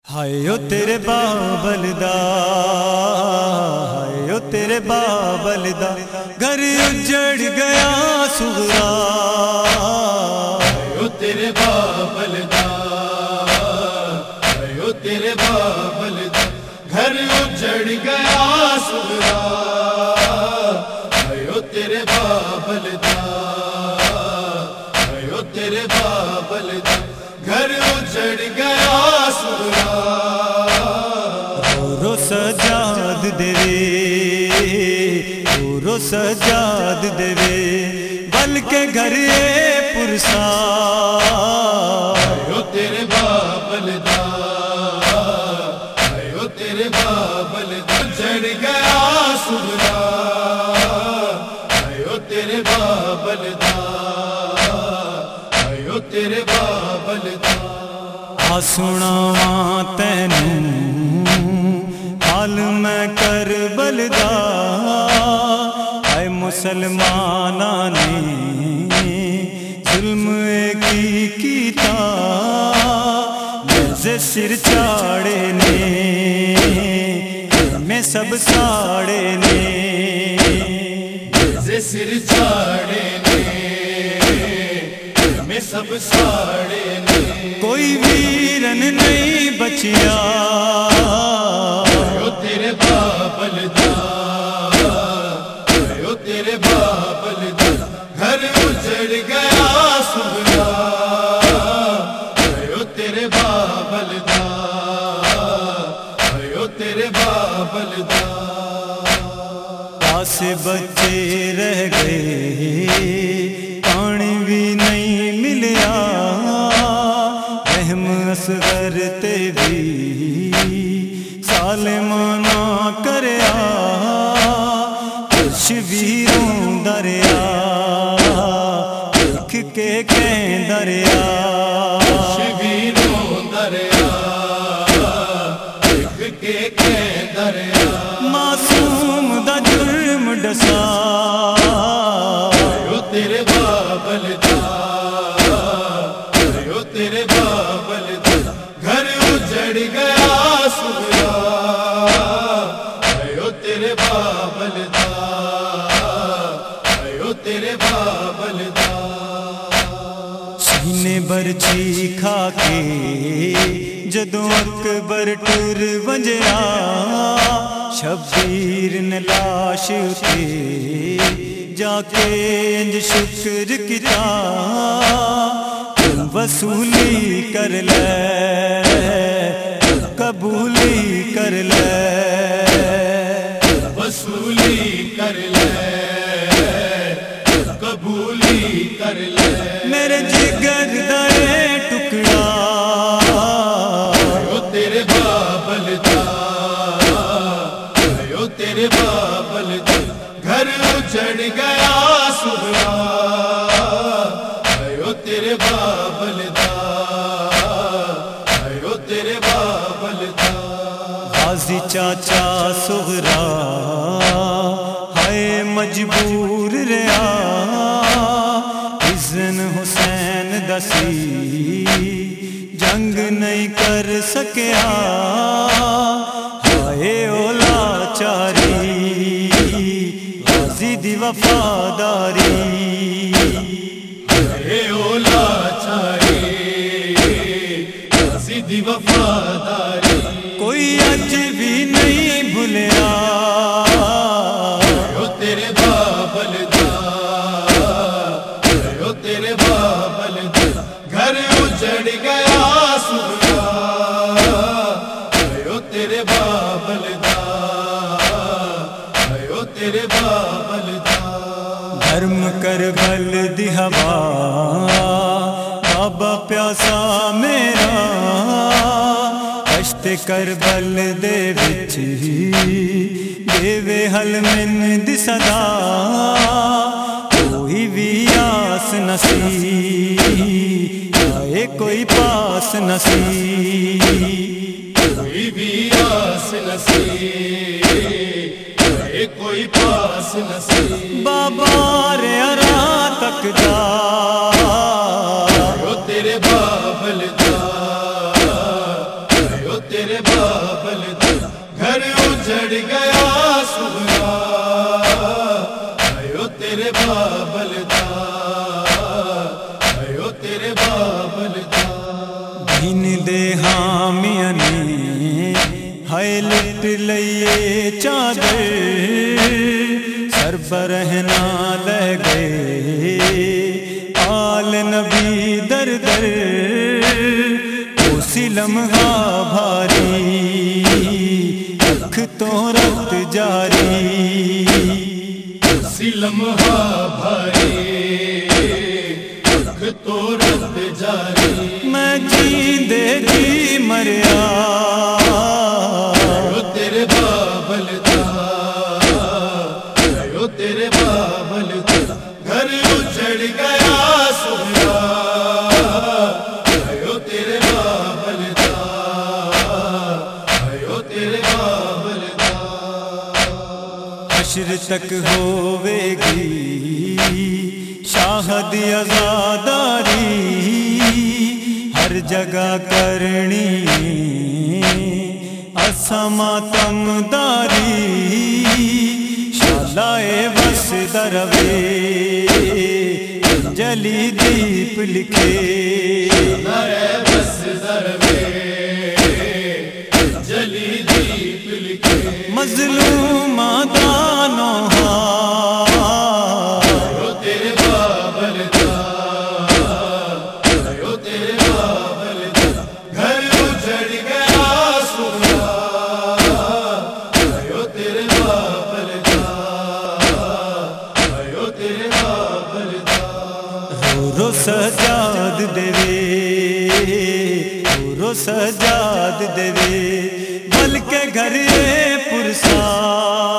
ہائے او تیرے بابل دا، ہائے او تیرے بابل دا، گھر اجڑ گیا سغرا۔ ہائے او تیرے بابل دا، ہائے او تیرے بابل دا، گھر اجڑ گیا سغرا۔ ہائے او تیرے بابل دا، ہائے او تیرے بابل دا، گھر اجڑ گیا سغرا۔ رو سجاد دے رو سجاد دے بلکہ گھر پرسا۔ ہائے او تیرے بابل دا، ہائے او تیرے بابل دا، جڑ گیا سغرا۔ ہائے او تیرے بابل دا، ہائے او تیرے بابل دا۔ آ سناواں تینوں حال میں کربل دا، اے مسلماناں نے ظلم کی کیتا، نیزے سر چاڑے نے میں سب ساڑے نے، نیزے سر چاڑے نے میں سب ساڑے نے، کوئی ویرن نہیں بچیا۔ ہائے او تیرے بابل دا، ہائے او تیرے بابل دا، گھر اجڑ گیا سغرا۔ ہائے او تیرے بابل دا، ہائے او تیرے بابل دا۔ پاس بچے رہ گئے پانی بھی نہیں ملیا، رحم اصغر تے بھی سالمانہ کریا، شبیروں دریا لکھ کے کہیں دریا، شبیروں دریا لکھ کے کہیں دریا، معصوم دا جرم ڈسا۔ ہائے او تیرے بابل دا، ہائے او تیرے بابل دا، گھر اجڑ گیا سغرا۔ ہائے او تیرے بابل دا، ہائے او تیرے بابل دا۔ سینے برچھی کھا کے جدوں اکبر ٹر ونجیا، شبیر نے لاش اتے جا کے انج شکر کیتا، وصولی کر لے قبولی کر لے، وصولی کر لے قبولی کر لے، میرے جگر دا اے ٹکڑا۔ ہائے او تیرے بابل دا، ہائے او تیرے بابل دا، گھر اجڑ گیا سغرا۔ ہائے او تیرے بابل دا، ہائے او تیرے بابل دا۔ غازی چاچا سغرا ہائے مجبور رہا، اذن حسین دسی جنگ نہیں کر سکیا، ہائے اولا چاری غازی دی وفاداری، ہائے اولا چاری غازی دی وفاداری، کوئی اج بھی نہیں بھولیا۔ ہائے او تیرے بابل دا، ہائے او تیرے بابل دا، گھر اجڑ گیا سغرا۔ ہائے او تیرے بابل دا، ہائے او تیرے بابل دا۔ گرم کربل دی ہوا بابا پیاسا میرا، اشت کربل دے وچ دیوے حل من دی صدا، کوئی بھی آس نسی آئے کوئی پاس نسی، کوئی بھی آس نسی آئے کوئی پاس نسی، بابا ریا تک جا۔ ہائے او تیرے بابل دا، تیرے بابل دا گھر اجڑ گیا سہرا ایو تیرے بابل دا ایو تیرے بابل دا دین دے حامیاں نے ہائے لٹ لئیے چادر سر پر رہنا لے گئے آل نبی در در اسی لمحہ بھاری اکھ تو رت جاری اسی لمحہ بھاری اکھ تو رت جاری میں جیندے جی مریا ایو تیرے بابل دا ایو تیرے بابل دا گھر اجڑ گیا سہرا ایو تیرے بابل دا ایو تیرے بابل دا حشر تک ہوے گی شاہد عزاداری ہر جگہ کرنی اساں ماتم داری شالائے بس دروے جلی دیپ لکھے نئے بس دروے جلی دیپ لکھے مظلوم دانوں ایو تیرے بابل دا ایو تیرے بابل دا گھر اجڑ گیا سہرا ایو تیرے بابل دا ایو تیرے بابل دا رو سجاد دے رو سجاد دے بلکہ گھر پرسا